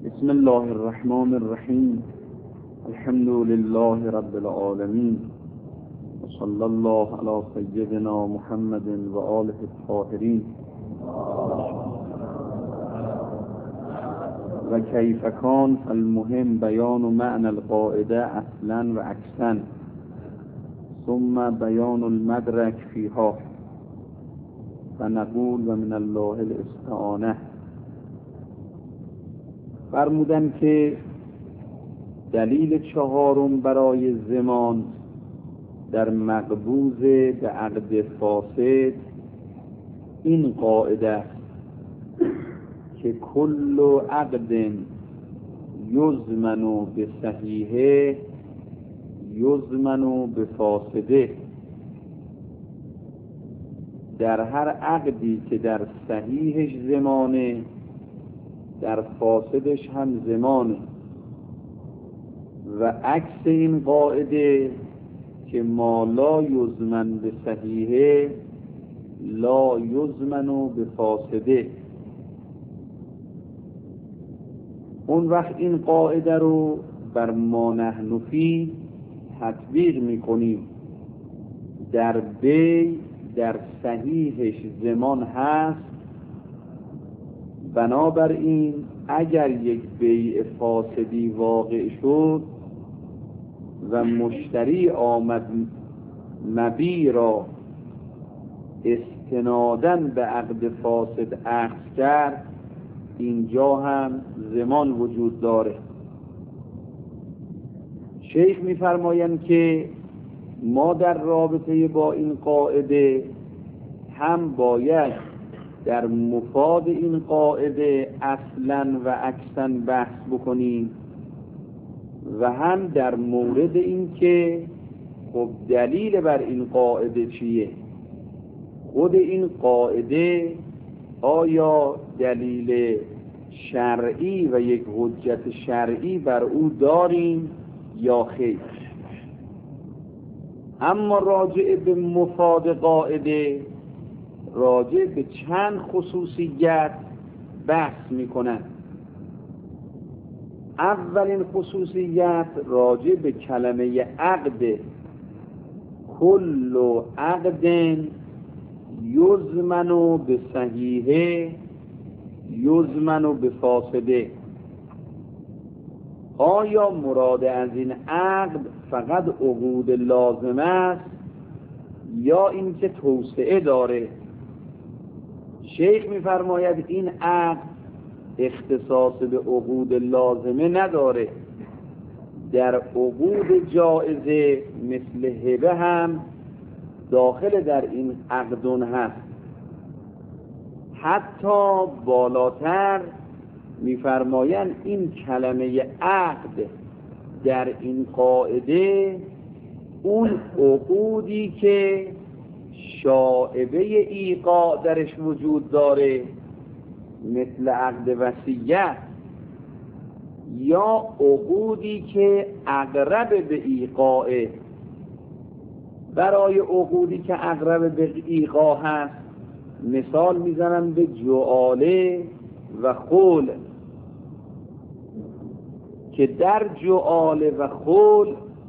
بسم الله الرحمن الرحیم. الحمد لله رب العالمین و صلی الله علی سیدنا محمد و آله الطاهرین. و کیف کان المهم بیان معنی القاعده اصلا و عکسا ثم بیان المدرک فیها و نقول و من الله الاستعانه. فرمودن که دلیل چهارم برای ضمان در مقبوض به عقد فاسد این قاعده است که کل عقد یضمن به صحیحه یضمن به فاسده. در هر عقدی که در صحیحش ضمانه در فاسدش هم ضمانه، و عکس این قاعده که ما لا یضمن به صحیحه لا یضمن به فاسده. اون وقت این قاعده رو بر ما نحن فیه تطبیق میکنیم. در بی در صحیحش ضمان هست، بنابراین اگر یک بیع فاسدی واقع شد و مشتری آمد مبیع را استناداً به عقد فاسد اخذ کرد، اینجا هم ضمان وجود داره. شیخ می‌فرمایند که ما در رابطه با این قاعده هم باید در مفاد این قاعده اصلا و عکسا بحث بکنیم و هم در مورد این که خب دلیل بر این قاعده چیه. خود این قاعده آیا دلیل شرعی و یک حجت شرعی بر او داریم یا خیر؟ اما راجع به مفاد قاعده راجع به چند خصوصیت بحث میکنن. اولین خصوصیت راجع به کلمه عقد. کل عقد یضمن به صحیحه یضمن به فاسده. آیا مراد از این عقد فقط عقود لازمه است یا اینکه توسعه داره؟ شیخ می‌فرماید این عقد اختصاص به عقود لازمه نداره. در عقود جائزه مثل هبه هم داخل در این عقدون هست. حتی بالاتر می‌فرمایند این کلمه عقد در این قاعده اون عقودی که شائبه ایقاع درش وجود داره مثل عقد وصیت، یا عقودی که اقرب به ایقاع. برای عقودی که اقرب به ایقاع هست مثال میزنم به جعاله و خول، که در جعاله و خول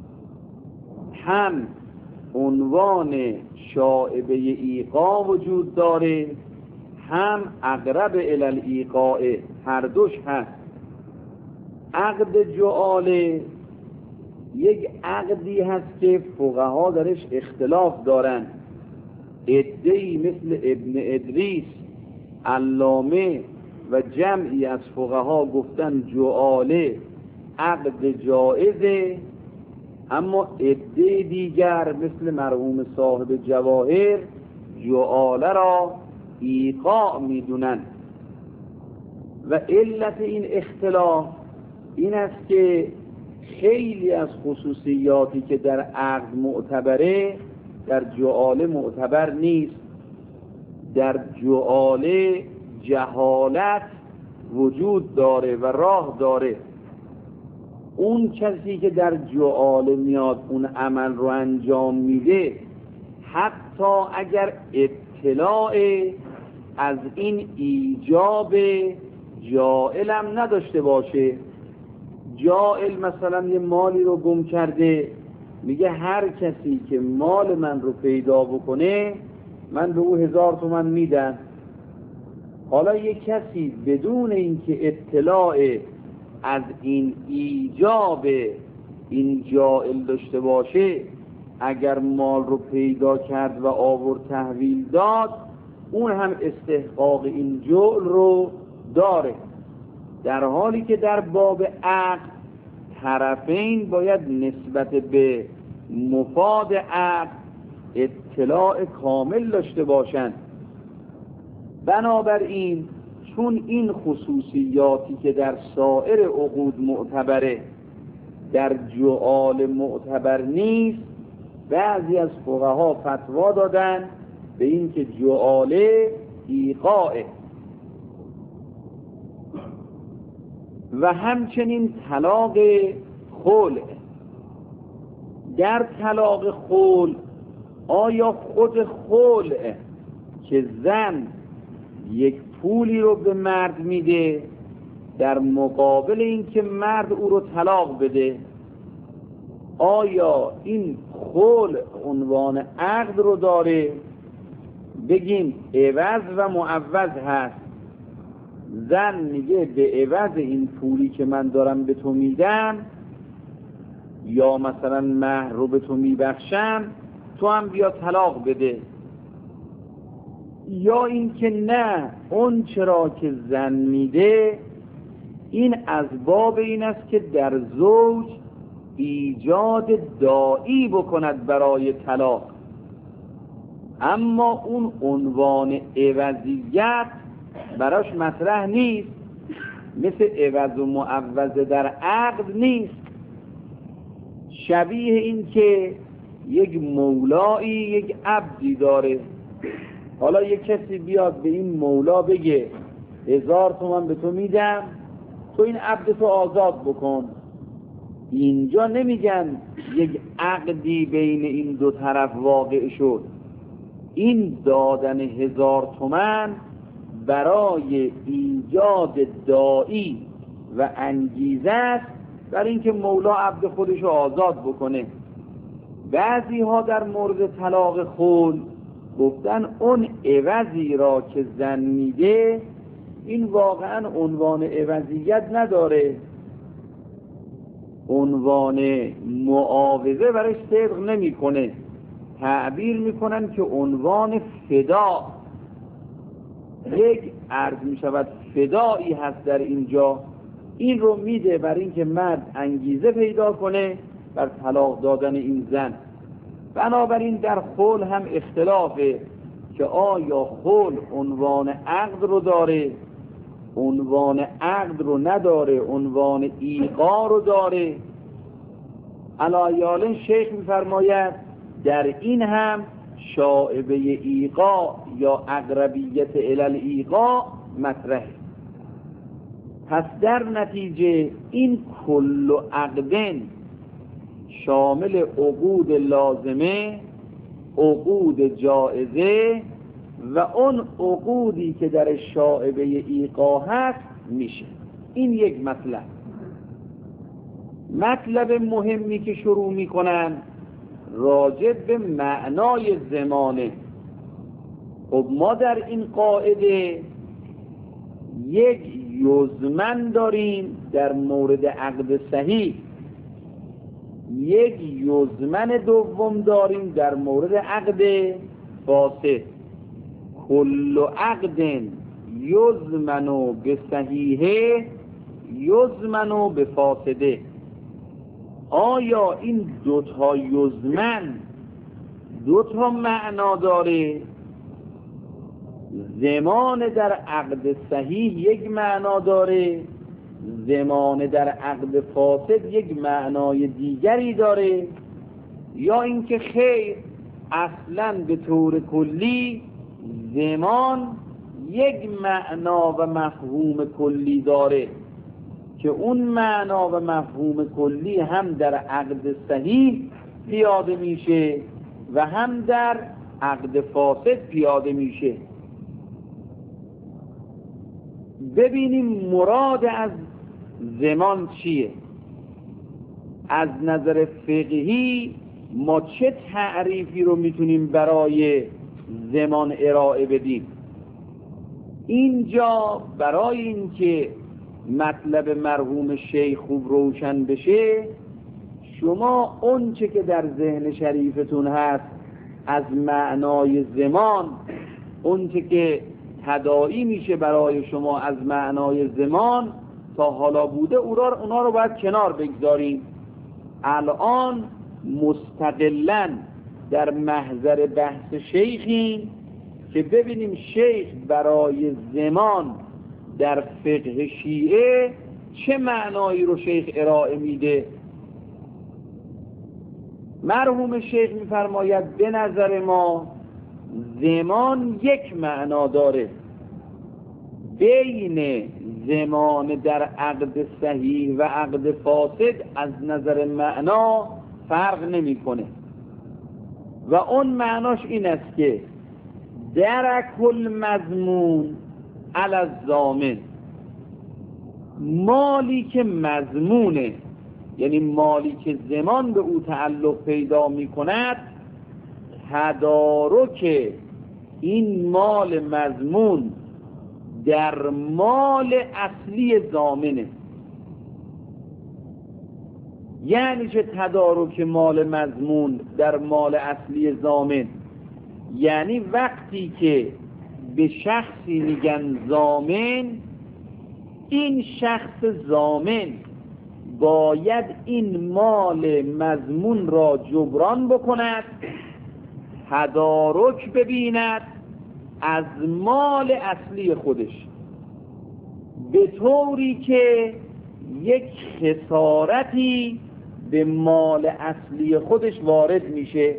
هم عنوان شائبه ایقاع وجود داره هم اقرب الی الایقاع، هر دوش هست. عقد جعاله یک عقدی هست که فقها درش اختلاف دارن. عده‌ای مثل ابن ادریس، علامه و جمعی از فقها گفتن جعاله عقد جائزه، اما عده دیگر مثل مرحوم صاحب جواهر جعاله را ایقاع میدونن. و علت این اختلاف این است که خیلی از خصوصیاتی که در عقد معتبره در جعاله معتبر نیست. در جعاله جهالت وجود داره و راه داره. اون کسی که در جعاله میاد اون عمل رو انجام میده، حتی اگر اطلاع از این ایجاب جائلم نداشته باشه. جائل مثلا یه مالی رو گم کرده، میگه هر کسی که مال من رو پیدا بکنه من به او 1000 تومان میدم. حالا یه کسی بدون اینکه اطلاع از این ایجاب این جائل داشته باشه اگر مال رو پیدا کرد و آورد تحویل داد، اون هم استحقاق این جعل رو داره، در حالی که در باب عقد طرفین باید نسبت به مفاد عقد اطلاع کامل داشته باشند. بنابراین چون این خصوصیاتی که در سایر عقود معتبره در جعال معتبر نیست، بعضی از فقها فتوا دادن به این که جعاله ایقاعه. و همچنین طلاق خلع. در طلاق خلع آیا خود خلع که زن یک پولی رو به مرد میده در مقابل اینکه مرد او رو طلاق بده، آیا این خلع عنوان عقد رو داره؟ بگیم عوض و معوض هست. زن میگه به عوض این پولی که من دارم به تو میدم یا مثلا مهر رو به تو میبخشم، تو هم بیا طلاق بده. یا اینکه نه، اون چرا که زن میده این از باب این است که در زوج ایجاد داعی بکند برای طلاق، اما اون عنوان عوضیت براش مطرح نیست، مثل عوض و معوض در عقد نیست. شبیه این که یک مولایی یک عبدی داره، حالا یک کسی بیاد به این مولا بگه 1000 تومان به تو میدم تو این عبد تو آزاد بکن، اینجا نمیگن یک عقدی بین این دو طرف واقع شد. این دادن 1000 تومان برای ایجاد داعی و انگیزه است برای اینکه مولا عبد خودش رو آزاد بکنه. بعضی ها در مورد طلاق خلع گفتن اون عوضی را که زن میده این واقعا عنوان عوضیت نداره، عنوان معاوضه برای صدق نمیکنه، تعبیر میکنن که عنوان فدا، یک عرض میشود فدایی هست در اینجا، این رو میده برای اینکه مرد انگیزه پیدا کنه بر طلاق دادن این زن. بنابراین در خلع هم اختلافه که آیا خلع عنوان عقد رو داره، عنوان عقد رو نداره، عنوان ایقاع رو داره. علایالن شیخ میفرماید در این هم شائبه ایقاع یا اقربیت الی ایقاع مطرحه. پس در نتیجه این کل عقدن شامل عقود لازمه، عقود جائزه و اون عقودی که در شائبه ایقاع هست میشه. این یک مطلب. مطلب مهمی که شروع میکنن راجع به معنای زمانه. خب ما در این قاعده یک یزمن داریم در مورد عقد صحیح، یک یزمن دوم داریم در مورد عقد فاسد. کل عقد یزمن به صحیحه یزمن به فاسده. آیا این دوتا یزمن دوتا معنا داره؟ زمان در عقد صحیح یک معنا داره، زمان در عقد فاسد یک معنای دیگری داره، یا اینکه خیر اصلا به طور کلی زمان یک معنا و مفهوم کلی داره که اون معنا و مفهوم کلی هم در عقد صحیح پیاده میشه و هم در عقد فاسد پیاده میشه. ببینیم مراد از زمان چیه. از نظر فقهی ما چه تعریفی رو میتونیم برای زمان ارائه بدیم؟ اینجا برای اینکه مطلب مرحوم شیخ خوب روشن بشه، شما اون چه که در ذهن شریفتون هست از معنای زمان، اون چه که تداعی میشه برای شما از معنای زمان تا حالا بوده، اونا رو باید کنار بگذاریم. الان مستقلاً در محضر بحث شیخیم که ببینیم شیخ برای زمان در فقه شیعه چه معنایی رو شیخ ارائه میده. مرحوم شیخ میفرماید به نظر ما زمان یک معنا داره، بین زمان در عقد صحیح و عقد فاسد از نظر معنا فرق نمیکنه و اون معناش این است که درک المضمون علی الضامن، مالی که مضمونه، یعنی مالی که زمان به او تعلق پیدا می کند، تدارک این مال مضمون در مال اصلی ضامنه. یعنی چه تدارک مال مضمون در مال اصلی ضامن؟ یعنی وقتی که به شخصی میگن ضامن، این شخص ضامن باید این مال مضمون را جبران بکند، تدارک ببیند از مال اصلی خودش، به طوری که یک خسارتی به مال اصلی خودش وارد میشه.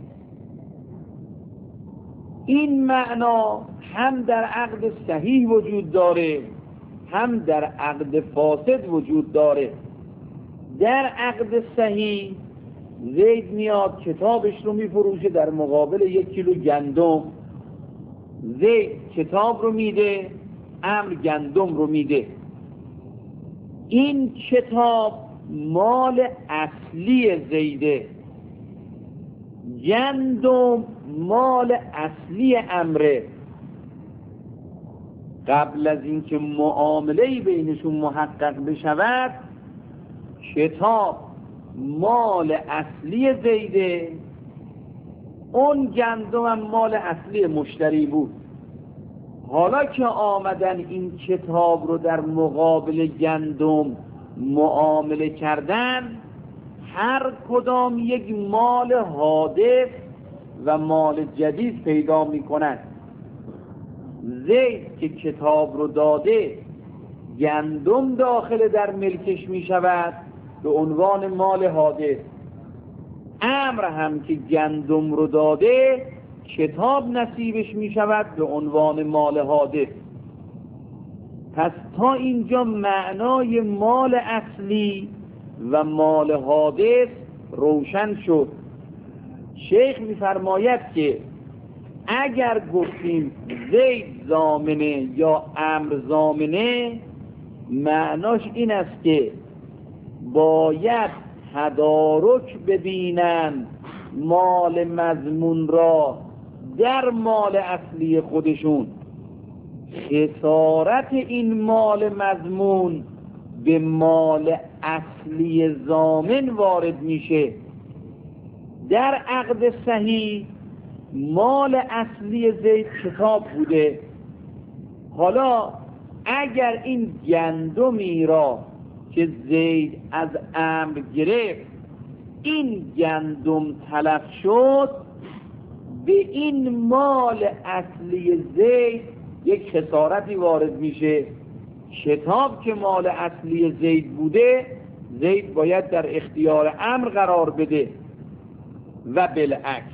این معنا هم در عقد صحیح وجود داره، هم در عقد فاسد وجود داره. در عقد صحیح زید میاد کتابش رو میفروشه در مقابل 1 کیلو گندم، زید کتاب رو میده، عمرو گندم رو میده. این کتاب مال اصلی زیده، گندم مال اصلی عمره. قبل از اینکه معامله‌ای بینشون محقق بشود، کتاب مال اصلی زیده، اون گندم هم مال اصلی مشتری بود. حالا که آمدن این کتاب رو در مقابل گندم معامله کردن، هر کدام یک مال حادث و مال جدید پیدا می کنند. زید که کتاب رو داده، گندم داخل در ملکش می شود به عنوان مال حادث. عمرو هم که گندم رو داده، کتاب نصیبش می شود به عنوان مال حادث. پس تا اینجا معنای مال اصلی و مال حادث روشن شد. شیخ می فرماید که اگر گفتیم زید ضامنه یا عمرو ضامنه، معناش این است که باید تدارک ببینن مال مضمون را در مال اصلی خودشون، خسارت این مال مضمون به مال اصلی ضامن وارد میشه. در عقد صحیح مال اصلی زید کتاب بوده. حالا اگر این گندمی را که زید از عمرو گرفت، این گندم تلف شد، به این مال اصلی زید یک خسارتی وارد میشه. کتاب که مال اصلی زید بوده، زید باید در اختیار عمرو قرار بده و بالعکس.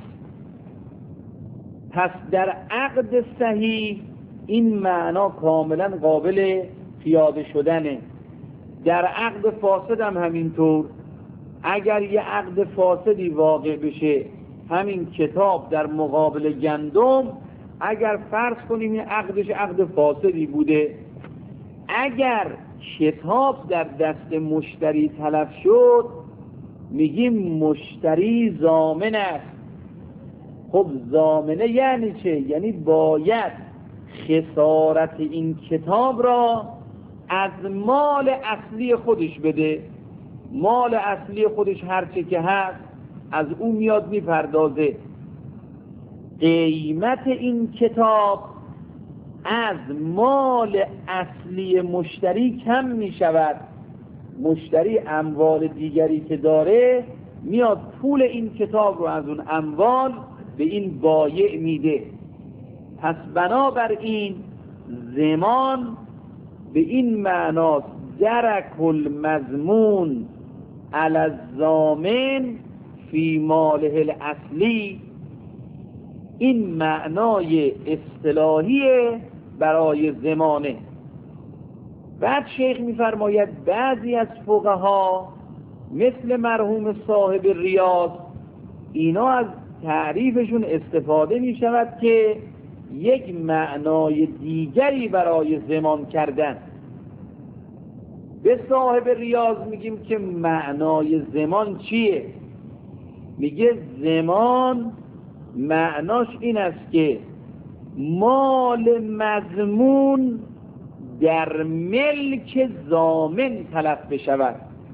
پس در عقد صحیح این معنا کاملا قابل پیاده شدنه. در عقد فاسد هم همینطور. اگر یه عقد فاسدی واقع بشه، همین کتاب در مقابل گندم، اگر فرض کنیم این عقدش عقد فاسدی بوده، اگر کتاب در دست مشتری تلف شد میگیم مشتری ضامن است. خب ضامنه یعنی چه؟ یعنی باید خسارت این کتاب را از مال اصلی خودش بده. مال اصلی خودش هرچه که هست از اون میاد میپردازه. قیمت این کتاب از مال اصلی مشتری کم می شود. مشتری اموال دیگری که داره میاد پول این کتاب رو از اون اموال به این بایع میده. پس بنابراین ضمان به این معناست درک المضمون علی الضامن فی ماله الاصلی. این معنای اصطلاحی برای ضمانه. بعد شیخ می‌فرماید بعضی از فقها مثل مرحوم صاحب ریاض اینا از تعریفشون استفاده می شود که یک معنای دیگری برای ضمان کردن. به صاحب ریاض میگیم که معنای ضمان چیه؟ میگه ضمان معناش این است که مال مضمون در ملک ضامن تلف بشود.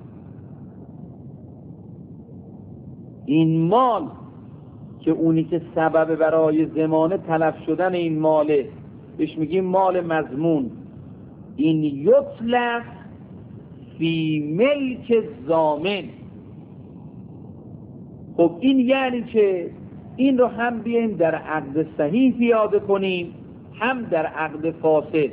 این مال که اونی که سبب برای ضمانه تلف شدن این ماله بهش میگیم مال مضمون. این یطلق فی ملک ضامن. خب این یعنی چه؟ این رو هم بیایم در عقد صحیح پیاده کنیم هم در عقد فاسد.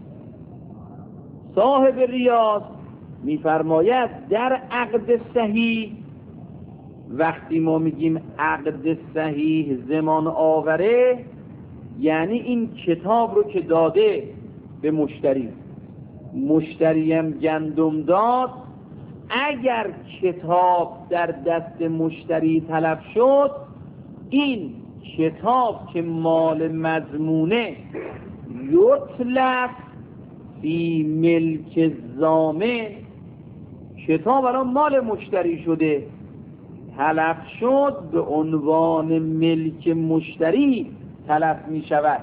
صاحب ریاض میفرماید در عقد صحیح وقتی ما میگیم عقد صحیح ضمان آوره یعنی این کتاب رو که داده به مشتری، مشتری هم گندم داد، اگر کتاب در دست مشتری تلف شد این کتاب که مال مضمونه یطلق فی ملک ضامن، کتاب الان مال مشتری شده تلف شد به عنوان ملک مشتری تلف می شود.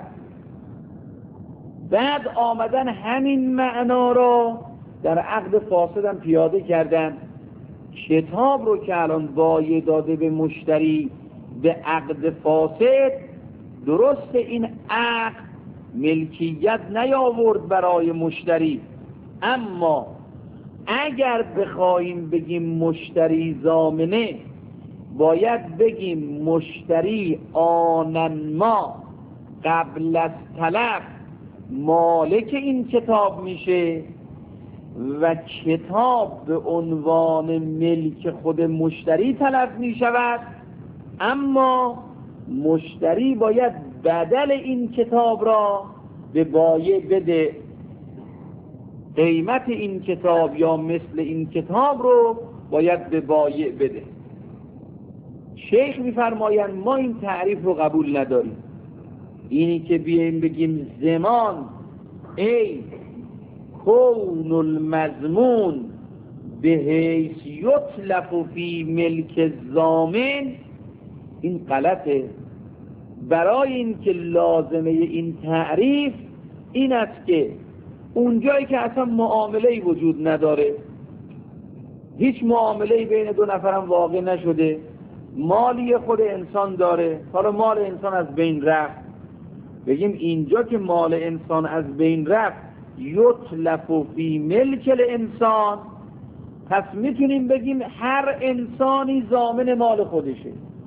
بعد آمدن همین معنا را در عقد فاسد هم پیاده کردن. کتاب رو که الان بایع داده به مشتری به عقد فاسد، درست این عقد ملکیت نیاورد برای مشتری، اما اگر بخواهیم بگیم مشتری ضامنه باید بگیم مشتری آنن ما قبل از تلف مالک این کتاب میشه و کتاب به عنوان ملک خود مشتری تلف میشود، اما مشتری باید بدل این کتاب را به بایع بده. قیمت این کتاب یا مثل این کتاب رو باید به بایع بده. شیخ میفرمایند ما این تعریف رو قبول نداریم. اینی که بیاییم بگیم ضمان ای کون المضمون به حیث یطلق فی ملک الضامن، این غلطه. برای این که لازمه این تعریف این است که اونجایی که اصلا معامله‌ای وجود نداره، هیچ معامله‌ای بین دو نفرم واقع نشده، مالی خود انسان داره، حالا مال انسان از بین رفت، بگیم اینجا که مال انسان از بین رفت یطلق فی ملک الانسان، پس میتونیم بگیم هر انسانی ضامن مال خودشه.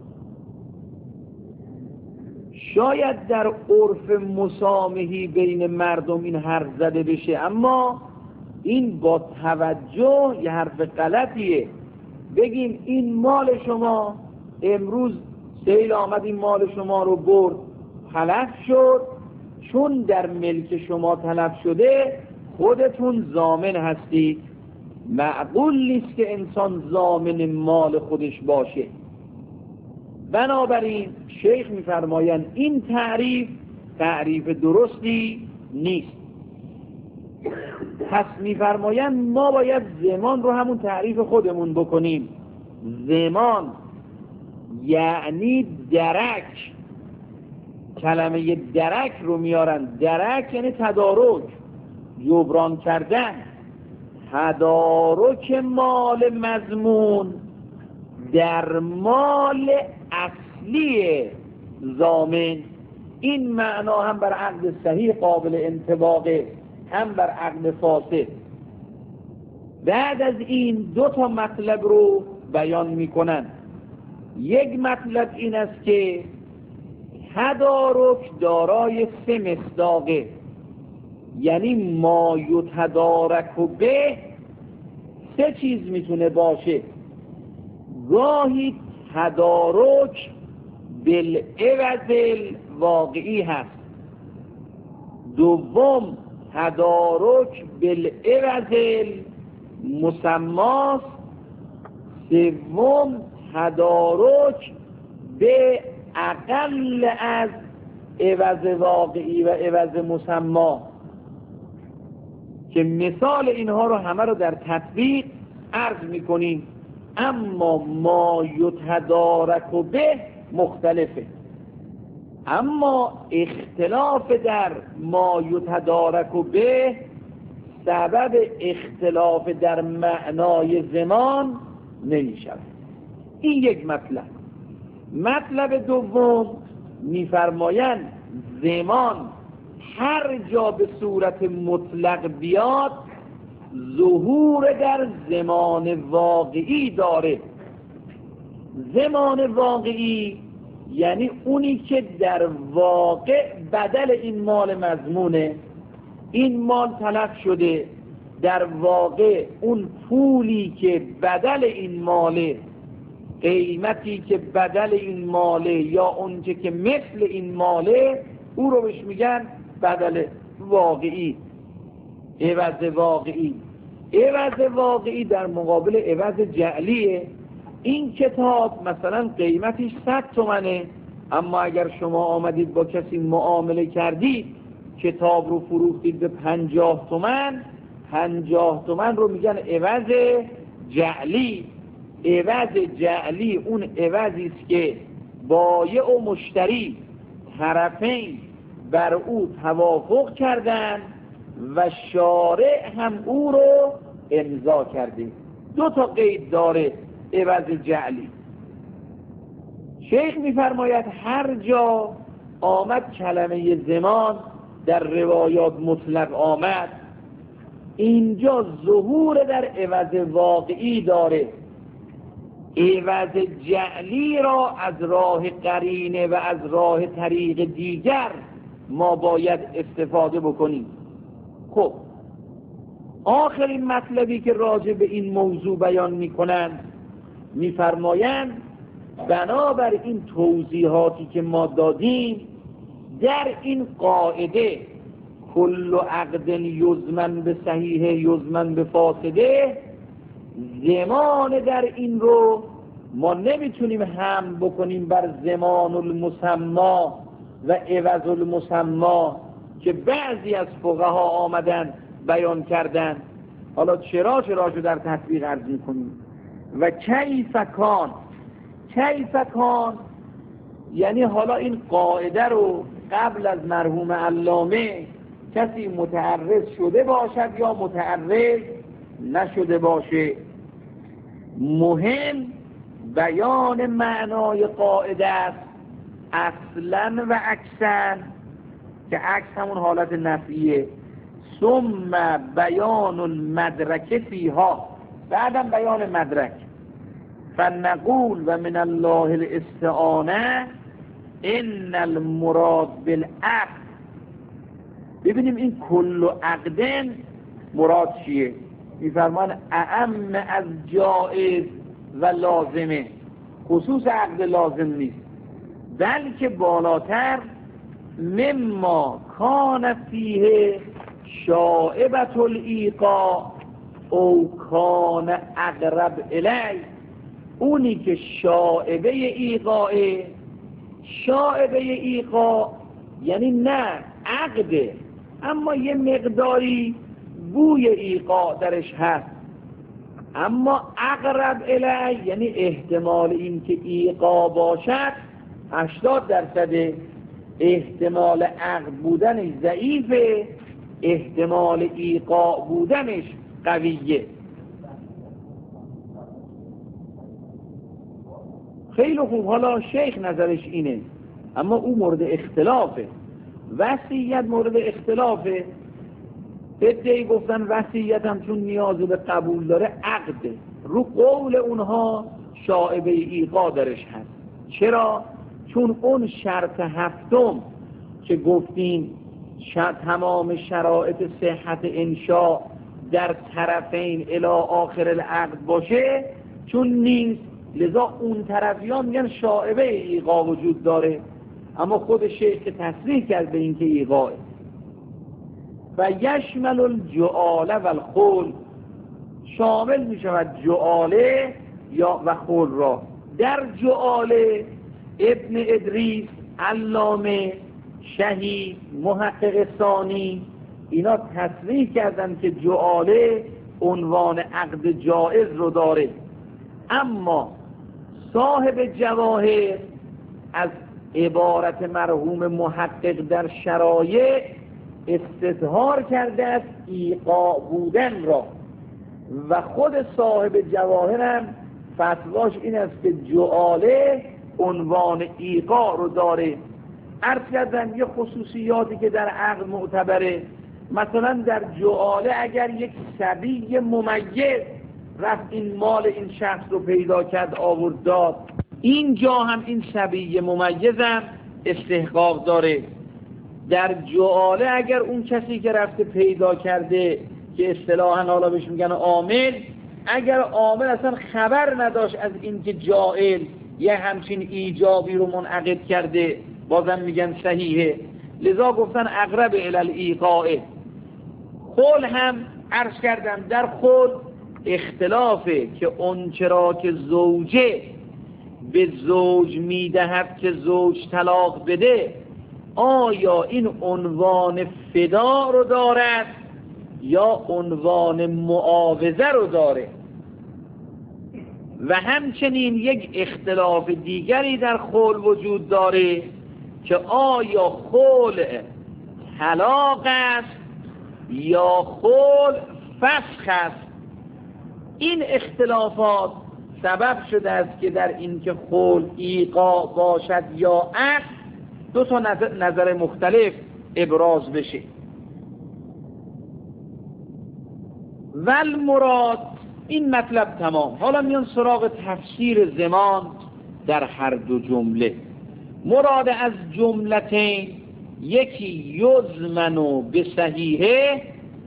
شاید در عرف مسامحی بین مردم این حرف زده بشه، اما این با توجه یه حرف غلطیه. بگیم این مال شما، امروز سیل آمد این مال شما رو برد، تلف شد، چون در ملک شما تلف شده خودتون ضامن هستید. معقول نیست که انسان ضامن مال خودش باشه. بنابراین شیخ میفرمایند این تعریف درستی نیست. پس میفرمایند ما باید زمان رو همون تعریف خودمون بکنیم. زمان یعنی درک. کلمه درک رو میارن. درک یعنی تدارک، جبران کردن. تدارک مال مضمون در مال اصلی ضامن. این معنا هم بر عقد صحیح قابل انطباقه، هم بر عقد فاسد. بعد از این دو تا مطلب رو بیان میکنن. یک مطلب این است که تدارک دارای سه مصداقه، یعنی ما یتدارک به سه چیز میتونه باشه. گاهی تدارک بالعوض الواقعی هست، دوم تدارک بالعوض المسماست، سوم تدارک به اقل از عوض واقعی و عوض مسما، که مثال اینها رو همه رو در تطبیق عرض میکنیم. اما ما یتدارک به مختلفه. اما اختلاف در ما یتدارک به سبب اختلاف در معنای زمان نمیشود. این یک مطلب. مطلب دوم میفرمایند زمان هر جا به صورت مطلق بیاد ظهور در زمان واقعی داره. زمان واقعی یعنی اونی که در واقع بدل این مال مضمونه. این مال تلف شده، در واقع اون پولی که بدل این ماله، قیمتی که بدل این ماله یا اونچه که مثل این ماله، او رو بهش میگن بدل واقعی، عوض واقعی. عوض واقعی در مقابل عوض جعلیه. این کتاب مثلا قیمتش 100 تومنه، اما اگر شما آمدید با کسی معامله کردید، کتاب رو فروختید به 50 تومن، 50 تومن رو میگن عوض جعلی. عوض جعلی اون عوضی است که بایع و مشتری طرفین بر او توافق کردن و شارع هم او رو امضا کرده. دو تا قید داره عوض جعلی. شیخ میفرماید هر جا آمد کلمه زمان در روایات مطلق آمد، اینجا ظهور در عوض واقعی داره. عوض جعلی را از راه قرینه و از راه طریق دیگر ما باید استفاده بکنیم. خب آخرین مطلبی که راجع به این موضوع بیان میکنند، میفرمایند بنابر این توضیحاتی که ما دادیم، در این قاعده کل عقد یضمن به صحیح یضمن به فاسده، زمان در این رو ما نمیتونیم حمل بکنیم بر زمان المسما و عوض المسما که بعضی از فقها آمدن بیان کردن. حالا چرا شو در تطبیق عرض میکنیم. و کیف کان یعنی حالا این قاعده رو قبل از مرحوم علامه کسی متعرض شده باشد یا متعرض نشده باشه، مهم بیان معنای قاعده است، اصلا و عکسن، که عکس همون حالت نفیه. ثم بیان المدرک فیها، بعدم بیان مدرک. فنقول و من الله الاستعانه ان المراد بالعقد. ببینیم این کل عقدن مراد چیه. میفرمان اعم از جائز و لازمه، خصوص عقد لازم نیست، بلکه بالاتر مما کان فیه شائبت الایقاع او کان اقرب الی. اونی که شائبه ایقاعه، شائبه ایقاع یعنی نه عقده اما یه مقداری بوی ایقاع درش هست، اما اقرب الی یعنی احتمال این که ایقاع باشد 80%، احتمال عقد بودنش ضعیفه، احتمال ایقاع بودنش قویه. خیلی خوب، حالا شیخ نظرش اینه، اما او مورد اختلافه. وصیت مورد اختلافه. ادعی گفتن وصیت هم چون نیاز به قبول داره عقده، رو قول اونها شائبه ایقاع درش هست. چرا؟ چون اون شرط هفتم که گفتیم تمام شرایط صحت انشاء در طرفین الی آخر العقد باشه، چون نیست، لذا اون طرفیان میگن شائبه ایقاع وجود داره، اما خود شیخ که تصریح کرد به این که ایقاعه. و یشمل الجعاله و الخل، شامل می شود جعاله یا و خل را. در جعاله ابن ادریس، علامه، شهید، محقق ثانی اینا تصریح کردن که جعاله عنوان عقد جائز رو داره، اما صاحب جواهر از عبارت مرحوم محقق در شرایع استظهار کرده است ایقاع بودن را، و خود صاحب جواهر هم فتواش این است که جعاله عنوان ایقاع رو داره. عرض کردن یه خصوصیاتی که در عقد معتبره، مثلا در جعاله اگر یک صبی ممیز رفت این مال این شخص رو پیدا کرد آورد داد، اینجا هم این صبی ممیز هم استحقاق داره. در جعاله اگر اون کسی که رفته پیدا کرده که اصطلاحاً حالا بهش میگن عامل، اگر عامل اصلا خبر نداشت از این که جائل یه همچین ایجابی رو منعقد کرده، بازم میگن صحیحه. لذا گفتن اقرب الی الایقاع. خل هم عرض کردم در خل اختلافه که اون چرا که زوجه به زوج میدهد که زوج طلاق بده، آیا این عنوان فدا رو دارد یا عنوان معاوضه رو داره. و همچنین یک اختلاف دیگری در خلع وجود داره که آیا خلع طلاق است یا خلع فسخ است. این اختلافات سبب شده است که در این که خلع ایقاع باشد یا عقد دو تا نظر مختلف ابراز بشه. والمراد، این مطلب تمام. حالا میان سراغ تفسیر زمان در هر دو جمله. مراد از جملتین، یکی یضمن به صحیحه،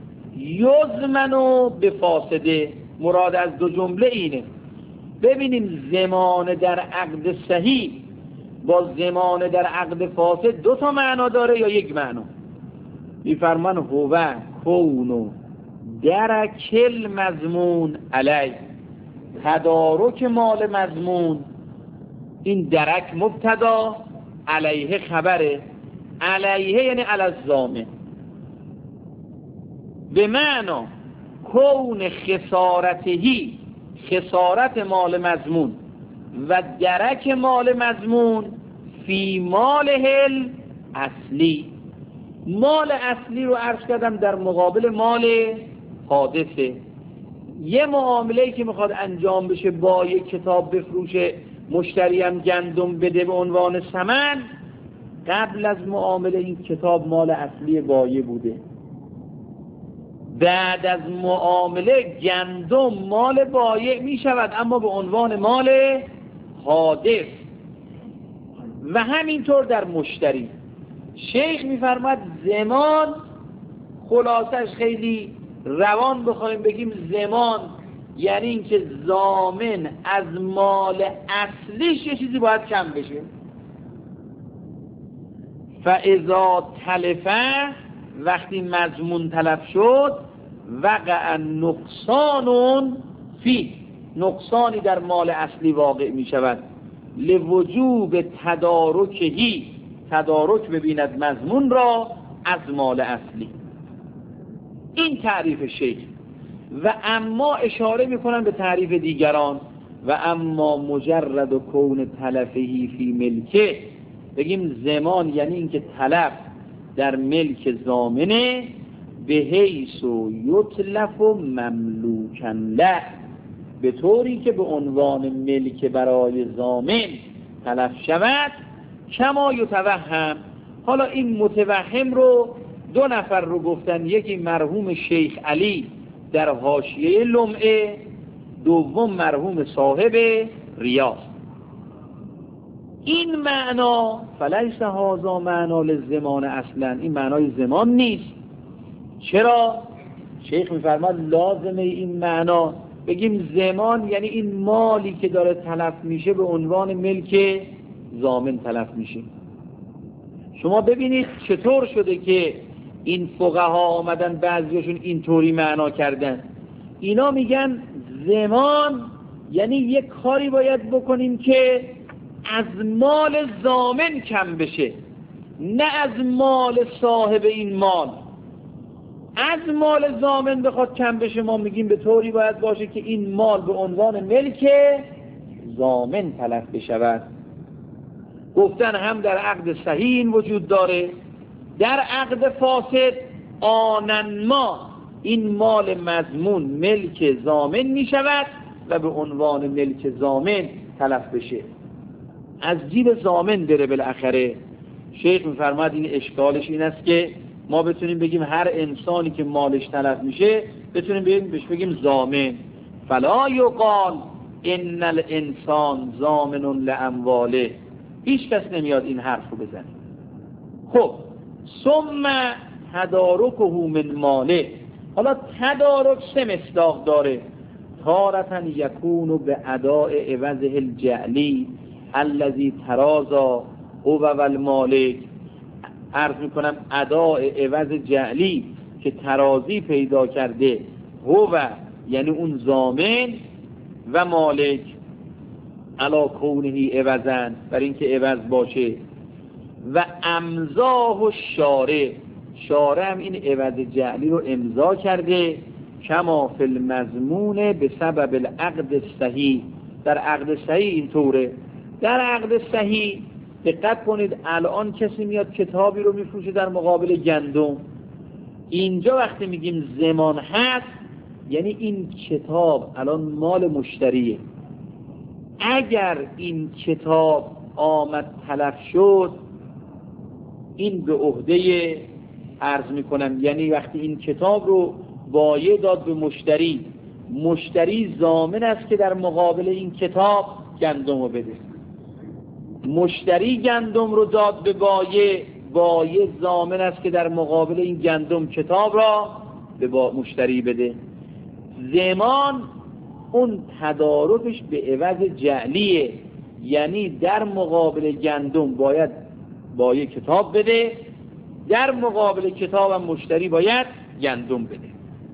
یضمن به فاسده. مراد از دو جمله اینه. ببینیم زمان در عقد صحیح با زمان در عقد فاسد دو تا معنا داره یا یک معنا. میفرمان هو کونو درکل مضمون علی، تدارک مال مضمون. این درک مبتدا، علیه خبره. علیه یعنی علی الضامن، به معنا کون خسارتهی، خسارت مال مضمون و درک مال مضمون فی مالهل اصلی. مال اصلی رو عرض کردم در مقابل مال حادثه. یه معامله‌ای که میخواد انجام بشه، با یک کتاب بفروشه، مشتری هم گندم بده به عنوان ثمن، قبل از معامله این کتاب مال اصلی بایع بوده، بعد از معامله گندم مال بایع می شود اما به عنوان مال حادث. و همینطور در مشتری. شیخ میفرماد زمان، خلاصش خیلی روان بخوایم بگیم زمان یعنی اینکه ضامن از مال اصلیش یه چیزی باید کم بشه. فاذا تلفه، وقتی مضمون تلف شد، وقع نقصان فی، نقصانی در مال اصلی واقع می شود. لوجوب تدارکهی، تدارک ببیند مضمون را از مال اصلی. این تعریف شیخ. و اما اشاره میکنن به تعریف دیگران، و اما مجرد و کون تلفهی فی ملکه، بگیم زمان یعنی اینکه تلف در ملک ضامنه، به حیث و یتلف و مملوکن له، به طوری که به عنوان ملک برای ضامن تلف شود، کما یتوهم. حالا این متوهم رو دو نفر رو گفتن، یکی مرحوم شیخ علی در حاشیه لمعه، دوم مرحوم صاحب ریاض. این معنا فلیس هذا معنا للزمان اصلا، این معنای زمان نیست. چرا؟ شیخ میفرماد لازمه این معنا بگیم زمان یعنی این مالی که داره تلف میشه به عنوان ملک ضامن تلف میشه. شما ببینید چطور شده که این فقها آمدن بعضیشون اینطوری معنا کردن. اینا میگن زمان یعنی یک کاری باید بکنیم که از مال ضامن کم بشه، نه از مال صاحب این مال. از مال ضامن بخواد کم بشه، ما میگیم به طوری باید باشه که این مال به عنوان ملک ضامن تلف بشود. گفتن هم در عقد صحیح این وجود داره، در عقد فاسد آنن ما این مال مضمون ملک ضامن می شود و به عنوان ملک ضامن تلف بشه، از جیب ضامن بره بالاخره. شیخ می‌فرماد این اشکالش این است که ما بتونیم بگیم هر انسانی که مالش تلف میشه بتونیم بهش بگیم ضامن. فلا یقال ان الانسان ضامن لامواله، هیچ کس نمیاد این حرف رو بزنه. خب ثم تدارکه من ماله، حالا تدارک سه مصداق داره. تارة یکون به اداء عوضه الجعلی الذی ترازا هو والمالک، عرض میکنم اداء عوض جعلی که ترازی پیدا کرده، هو یعنی اون ضامن و مالک، علا کونهی عوضن، بر اینکه عوض باشه. و امضاه و شارع هم این عوض جعلی رو امضا کرده، کما فی المضمون به سبب العقد صحیح. در عقد صحیح اینطوره. در عقد صحیح دقت کنید، الان کسی میاد کتابی رو میفروشه در مقابل گندم. اینجا وقتی میگیم زمان هست یعنی این کتاب الان مال مشتریه. اگر این کتاب آمد تلف شد، این به عهده عرض میکنم، یعنی وقتی این کتاب رو بایع داد به مشتری، مشتری ضامن است که در مقابل این کتاب گندم رو بده. مشتری گندم رو داد به بایع، بایع ضامن است که در مقابل این گندم کتاب را به مشتری بده. زمان اون تدارکش به عوض جعلیه، یعنی در مقابل گندم باید بایع کتاب بده، در مقابل کتاب هم مشتری باید گندم بده.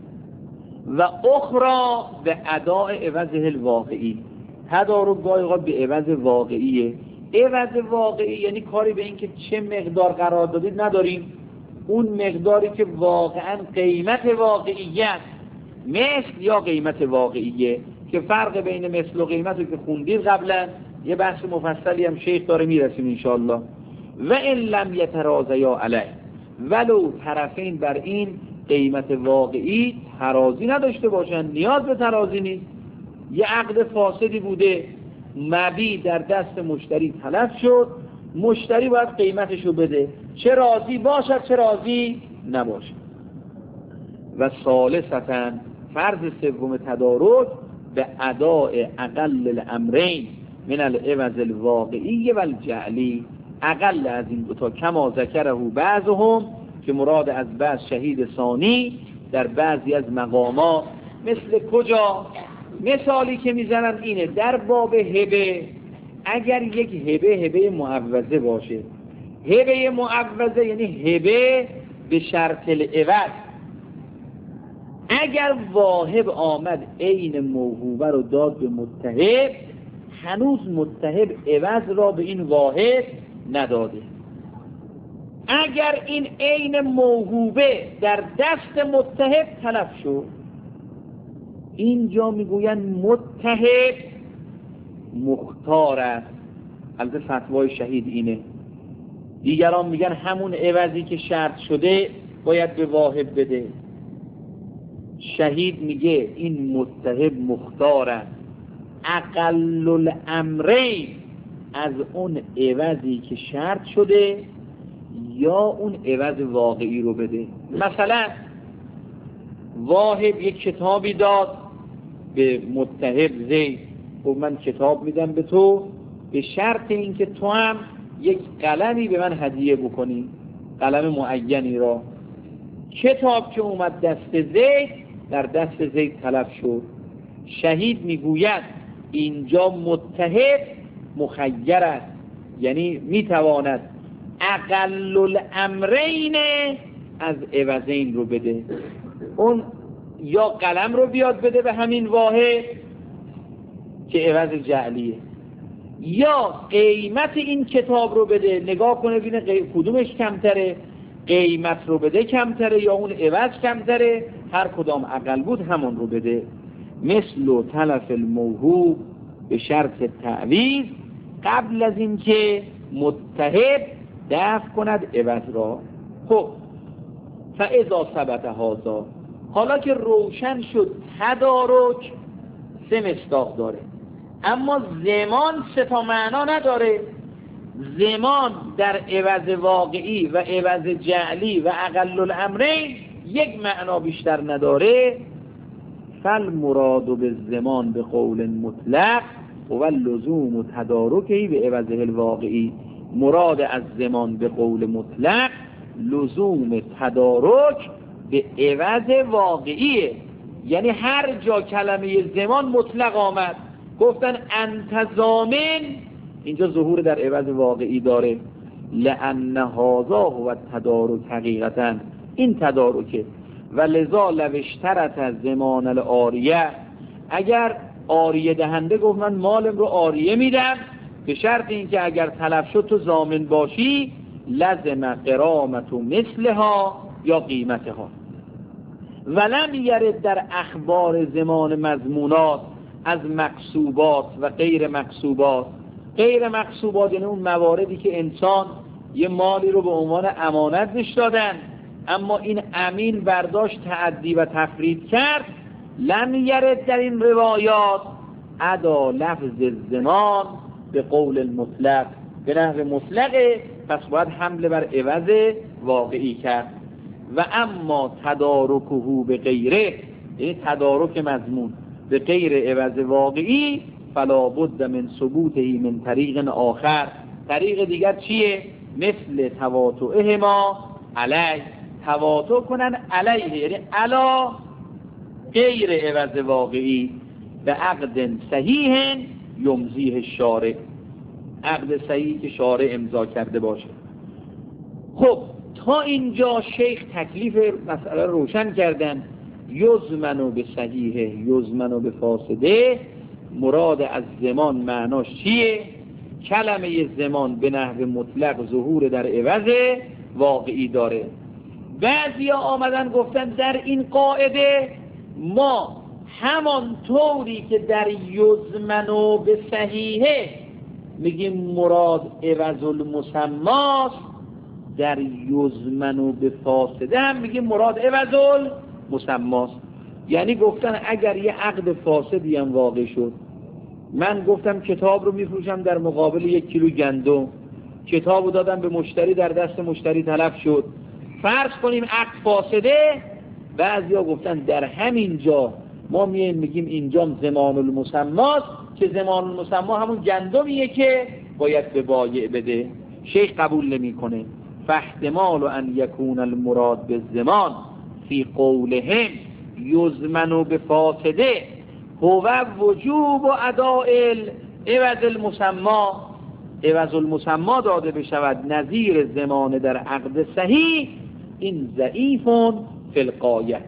و اخرى به اداء عوضه الواقعی، تدارک گاهی به عوض واقعیه. عوض واقعی یعنی کاری به این که چه مقدار قرار دادید نداریم، اون مقداری که واقعا قیمت واقعیت مثل یا قیمت واقعیه، که فرق بین مثل و قیمت رو که خوندید قبلا، یه بحث مفصلی هم شیخ داره میرسیم انشاءالله. و ان لم یتراضیا علیه، ولو طرفین بر این قیمت واقعی ترازی نداشته باشن، نیاز به ترازی نیست. یه عقد فاسدی بوده، مبیع در دست مشتری تلف شد، مشتری باید قیمتشو بده، چه راضی باشد چه راضی نباشد. و ثالثاً فرض سوم تدارک به اداء اقل الامرین من العوض الواقعی و الجعلی، اقل از این دو تا، کما ذکره بعضهم، که مراد از بعض شهید ثانی در بعضی از مقامات. مثل کجا؟ مثالی که میزنن اینه، در باب هبه، اگر یک هبه معوضه باشه، هبه معوضه یعنی هبه به شرط العوض، اگر واهب آمد عین موهوبه رو داد به متهب، هنوز متهب عوض را به این واهب نداده. اگر این عین موهوبه در دست متحد تلف شد، اینجا میگویند متحد مختار است. البته فتوای شهید اینه، دیگران میگن همون عوضی که شرط شده باید به واهب بده. شهید میگه این متحد مختار است، اقل الامرین از اون عوضی که شرط شده یا اون عوض واقعی رو بده. مثلا واهب یک کتابی داد به متحد زید، خب من کتاب میدم به تو به شرط اینکه تو هم یک قلمی به من هدیه بکنی، قلم معینی را. کتاب که اومد دست زید در دست زید تلف شد. شهید میگوید اینجا متحد مخیر است، یعنی میتواند اقل الامرین از عوضین رو بده. اون یا قلم رو بیاد بده به همین واحد که عوض جعلیه، یا قیمت این کتاب رو بده، نگاه کنه بینه کدومش کمتره، قیمت رو بده کمتره یا اون عوض کمتره، هر کدام اقل بود همون رو بده. مثل و تلف الموهوب به شرط تعویض قبل از اینکه متحد دفع کند عوض را. خب فاذا ثبت هذا، حالا که روشن شد تدارک 3 مصداق داره، اما زمان 3 تا معنا نداره. زمان در عوض واقعی و عوض جعلی و اقل الامرین 1 معنا بیشتر نداره. فالمراد بالزمان به قول مطلق و لزوم تدارکی به عوض الواقعی. مراد از زمان به قول مطلق لزوم تدارک به عوض واقعیه، یعنی هر جا کلمه زمان مطلق آمد گفتن انت ضامن، اینجا ظهور در عوض واقعی داره. لأن هذا هو التدارک، حقیقتا این تدارکه. و لذا لو اشترط زمان العاریه، اگر عاریه دهنده گفت من مالم رو عاریه میدم به شرط اینکه اگر تلف شد تو ضامن باشی، لزم قرامت مثلها یا قیمتها. ولم یرد در اخبار زمان مضمونات از مقصوبات و غیر مقصوبات. غیر مقصوبات یعنی اون مواردی که انسان یه مالی رو به عنوان امانت بهش دادن، اما این امین برداشت تعدی و تفرید کرد. لم یرد در این روایات ادا لفظ زمان به قول المطلق، به نحو مطلقه، پس باید حمله بر عوض واقعی کرد. و اما تدارکه به غیره، یعنی تدارک مضمون به غیر عوض واقعی، فلا بد من ثبوته من طریق آخر. طریق دیگر چیه؟ مثل تواطؤهما علیه، تواطؤ کنن علیه یعنی علا غیر عوض واقعی، به عقد صحیح یمضیه الشارع، عقد صحیح که شارع امضا کرده باشه. خب تا اینجا شیخ تکلیف مسئله روشن کردن. یزمنو به صحیحه یزمنو به فاسده، مراد از زمان معناش چیه؟ کلمه زمان به نحو مطلق ظهور در عوض واقعی داره. بعضیا آمدن گفتن در این قاعده ما همان طوری که در یزمنو به صحیحه میگیم مراد عوض المسماست، در یزمنو به فاسده هم میگیم مراد عوض المسماست. یعنی گفتن اگر یه عقد فاسدی هم واقع شد، من گفتم کتاب رو میفروشم در مقابل 1 کیلو گندم، کتابو دادم به مشتری، در دست مشتری تلف شد، فرض کنیم عقد فاسده. بعضیا گفتن در همین جا ما میگیم اینجا زمان المسماست، که زمان المسما همون گندمیه که باید به بایع بده. شیخ قبول نمیکنه. فاحتمال ان یکون المراد بالزمان فی قولهم یزمن بفاسده هو وجوب و اداء عوض المسما، عوض المسما داده بشود نظیر زمان در عقد صحیح، این ضعیفون فی الغایه.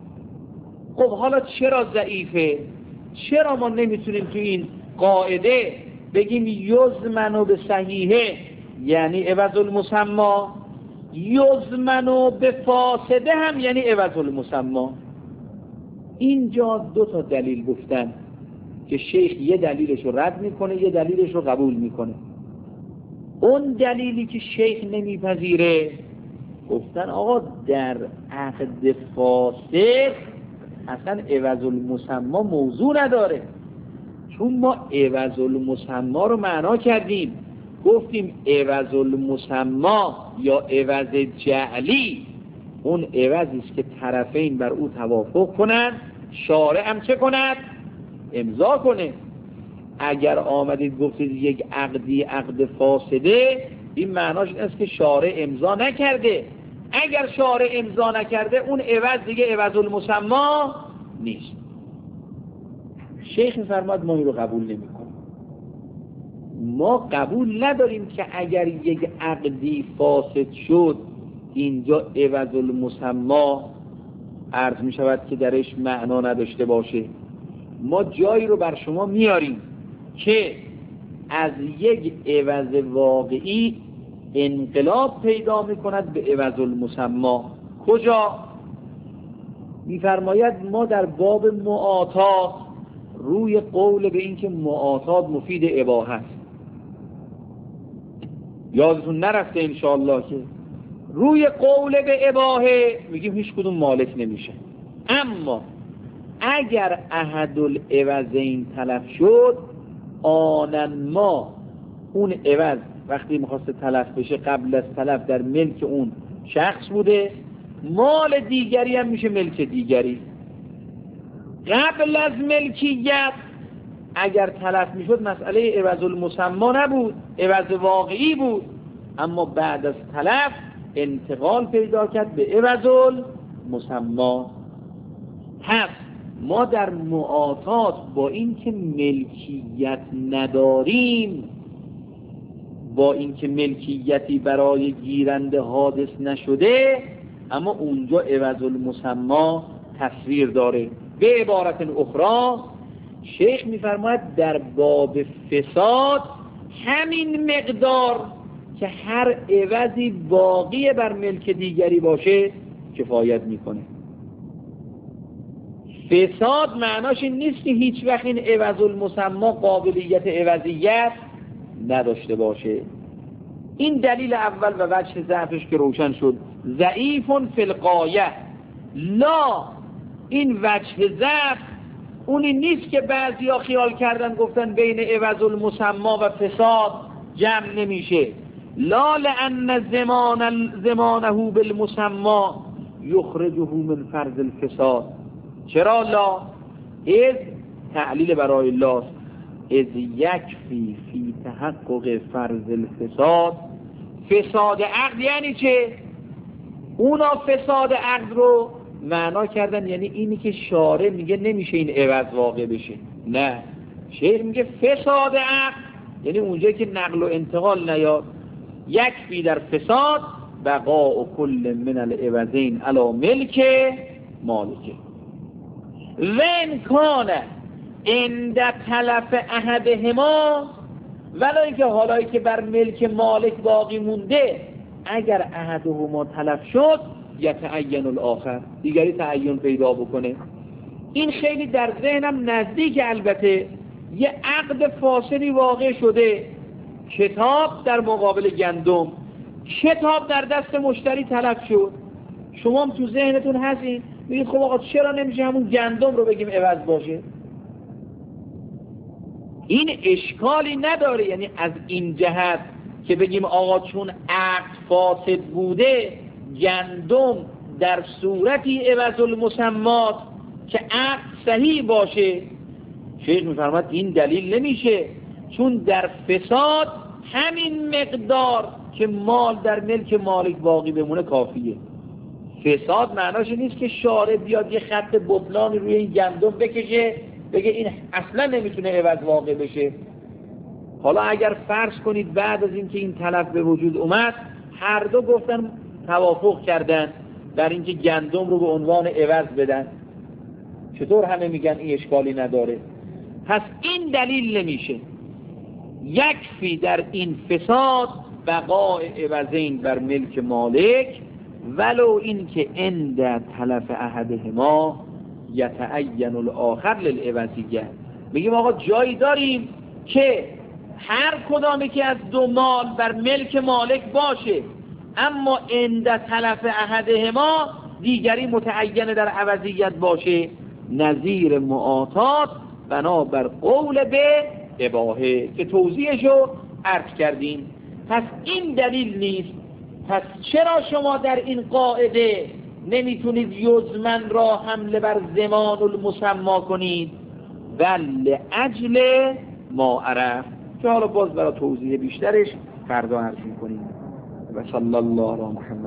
خب حالا چرا ضعیفه؟ چرا ما نمیتونیم تو این قاعده بگیم یزمن به صحیحه یعنی عوض المسما؟ یضمن به فاسده هم یعنی عوض المسمی. اینجا دو تا دلیل گفتن که شیخ یه دلیلش رو رد میکنه، یه دلیلش رو قبول میکنه. اون دلیلی که شیخ نمیپذیره، گفتن آقا در عقد فاسد اصلا عوض المسمی موضوع نداره، چون ما عوض المسمی رو معنا کردیم، گفتیم عوض المسمی یا عوض جعلی اون عوضی است که طرفین بر او توافق کنند، شارع هم چه کند؟ امضا کنه. اگر آمدید گفتید یک عقدی عقد فاسده، این معناش این است که شارع امضا نکرده. اگر شارع امضا نکرده اون عوض دیگه عوض المسمی نیست. شیخ می‌فرماد ما این رو قبول نمی‌کنیم. ما قبول نداریم که اگر یک عقدی فاسد شد اینجا عوض المسمی عرض می شود که درش معنا نداشته باشه. ما جایی رو بر شما میاریم که از یک عوض واقعی انقلاب پیدا می کند به عوض المسمی. کجا؟ میفرماید ما در باب معاطات روی قول به این که معاطات مفید اباحه است، یادتون نرفته انشاءالله که روی قول به اباحه میگیم هیچ کدوم مالک نمیشه. اما اگر احد العوضین تلف شد، آنن ما اون عوض وقتی میخواسته تلف بشه قبل از تلف در ملک اون شخص بوده، مال دیگری هم میشه ملک دیگری. قبل از ملکیت اگر تلف میشد مسئله عوض المسمی نبود، عوض واقعی بود، اما بعد از تلف انتقال پیدا کرد به عوض المسمی. پس ما در معاطات با اینکه ملکیت نداریم، با اینکه ملکیتی برای گیرنده حادث نشده، اما اونجا عوض المسمی تصویر داره. به عبارت اخرى شیخ میفرماید در باب فساد همین مقدار که هر عوضی باقی بر ملک دیگری باشه کفایت میکنه. فساد معناش این نیست که هیچ وقت این عوض المسمی قابلیت عوضیت نداشته باشه. این دلیل اول و وجه ضعفش که روشن شد، ضعیف فی الغایه. لا، این وجه ضعف اونی نیست که بعضیا خیال کردن گفتن بین عوض المسمی و فساد جمع نمیشه. لا لأن زمانه بالمسمی یخرجه من فرض الفساد. چرا لا؟ از تعلیل برای الله از یکفی فی تحقق فرض الفساد. فساد عقد یعنی چه؟ اونا فساد عقد رو معنا کردن یعنی اینی که شارع میگه نمیشه این عوض واقع بشه. نه، شیخ میگه فساد عقد یعنی اونجایی که نقل و انتقال نیاد. یکفی در فساد بقاء کل من العوضین علی ملک مالکه. وین کان عند تلف احدهما، ولای که حالایی که بر ملک مالک باقی مونده اگر احدهما تلف شد یتعین الاخر، دیگری تعین پیدا بکنه. این خیلی در ذهنم نزدیک. البته یه عقد فاسدی واقع شده، کتاب در مقابل گندم، کتاب در دست مشتری تلف شد، شما هم تو ذهنتون هستین میگید خب آقا چرا نمیشه همون گندم رو بگیم عوض باشه؟ این اشکالی نداره، یعنی از این جهت که بگیم آقا چون عقد فاسد بوده گندم در صورتی عوض المسمات که عقد صحیح باشه. شیخ میفرماد این دلیل نمیشه، چون در فساد همین مقدار که مال در ملک مالک باقی بمونه کافیه. فساد معناش نیست که شارع بیاد یه خط بطلانی روی این گندم بکشه بگه این اصلا نمیتونه عوض واقع بشه. حالا اگر فرض کنید بعد از اینکه این تلف به وجود اومد هر دو گفتن توافق کردن در اینکه گندم رو به عنوان عوض بدن، چطور همه میگن این اشکالی نداره؟ پس این دلیل نمیشه. یکفی در این فساد بقاء عوضین بر ملک مالک، ولو این که عند تلف احدهما یتعین الاخر للعوضیه. میگیم آقا جایی داریم که هر کدامی که از دو مال بر ملک مالک باشه، اما عند تلف احدهما دیگری متعین در عوضیت باشه، نظیر معاطات بنابر قول به اباحه که توضیحشو عرض کردیم. پس این دلیل نیست. پس چرا شما در این قاعده نمیتونید یزمن را حمله بر زمان المسما کنید؟ بل اجل ما عرف، که حالا باز برای توضیح بیشترش فردا عرض میکنیم. و صلی الله علی محمد.